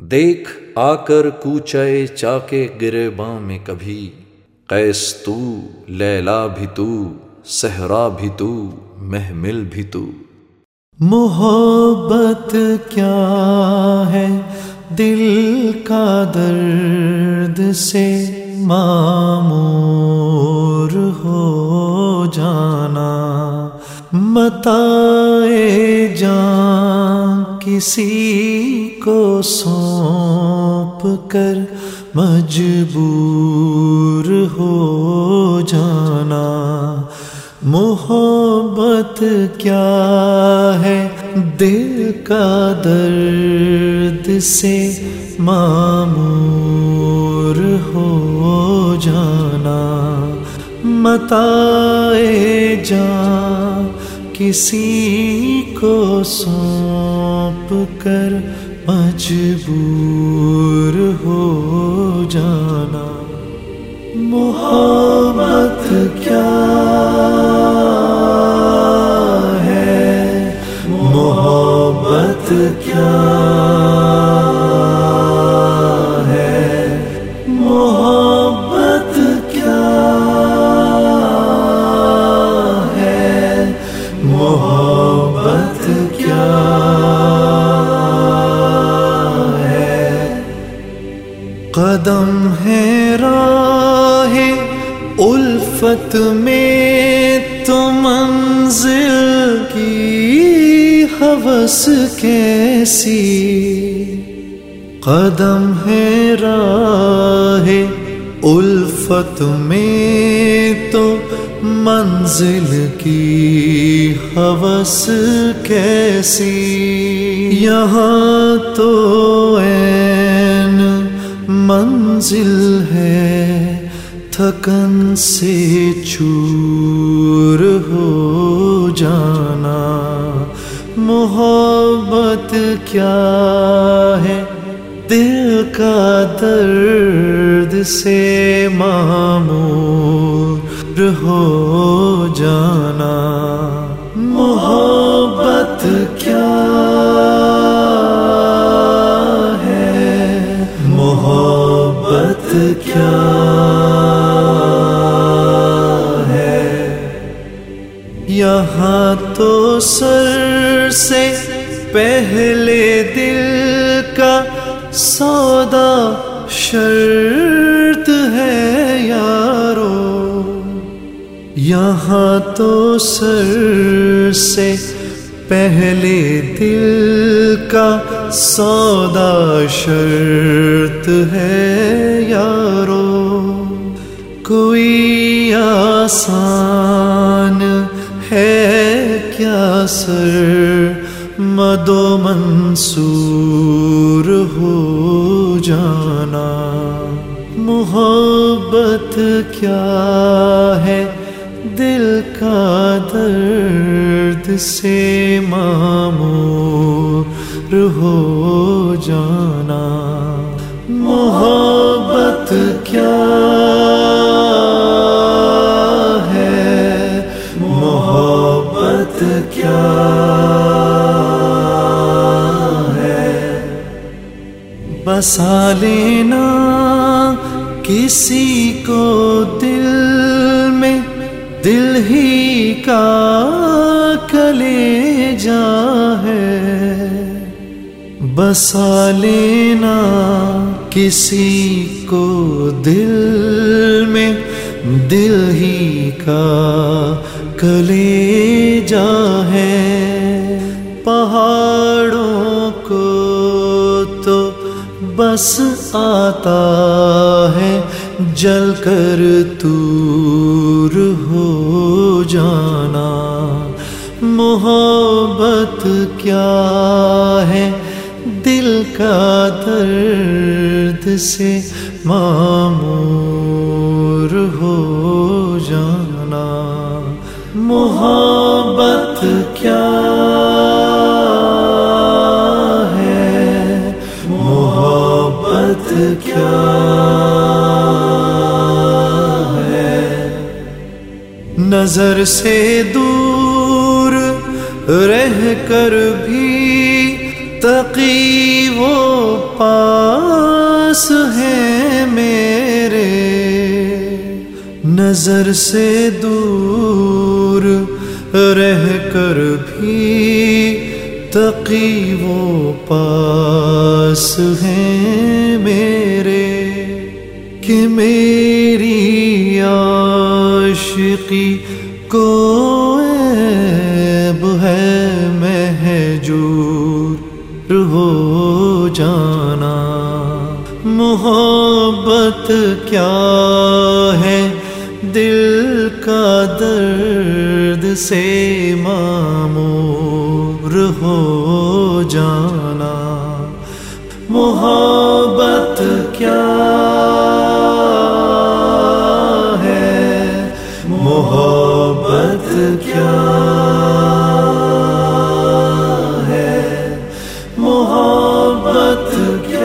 دیکھ آ کر کوچے چاکے گریباں میں کبھی، قیس تو، لیلا بھی تو، صحرا بھی تو، محمل بھی تو۔ محبت کیا ہے دل کا درد سے معمور ہو جانا، متاع جان کسی کو سونپ کر مجبور ہو جانا۔ محبت کیا ہے دل کا درد سے معمور ہو جانا، متاع جان کسی کو سونپ کر مجبور ہو جانا۔ محبت کیا ہے، محبت کیا ہے، محبت کیا ہے، محبت کیا ہے۔ قدم ہے راہ الفت میں تو منزل کی ہوس کیسی، قدم ہے راہ الفت میں تو منزل کی ہوس کیسی، یہاں تو عین منزل ہے تھکن سے چور ہو جانا۔ محبت کیا ہے دل کا درد سے معمور ہو جانا۔ محبت کیا ہے، محبت کیا ہے۔ یہاں تو سر سے پہلے دل کا سودا شرط ہے یارو، یہاں تو سر سے پہلے دل کا سودا شرط ہے یارو، کوئی آسان ہے کیا سر مد و منصور ہو جانا۔ محبت کیا ہے دل کا درد سے معمور ہو جانا۔ محبت کیا ہے، محبت کیا ہے۔ بسا لینا کسی کو دل میں، دل ہی کا کلیجا ہے، بسا لینا کسی کو دل میں، دل ہی کا کلیجا ہے۔ پہاڑوں کو تو بس آتا ہے جل کر دور ہو جانا۔ محبت کیا ہے دل کا درد سے معمور ہو جانا۔ محبت کیا ہے، محبت کیا ہے۔ نظر سے دور رہ کر بھی تقی وہ پا پاس ہیں میرے، نظر سے دور رہ کر بھی تقی وہ پاس ہیں میرے، کہ میری عاشقی کو عیب ہے مہجور ہو جانا۔ محبت کیا ہے دل کا درد سے معمور ہو جانا۔ محبت کیا ہے، محبت کیا ہے، محبت کیا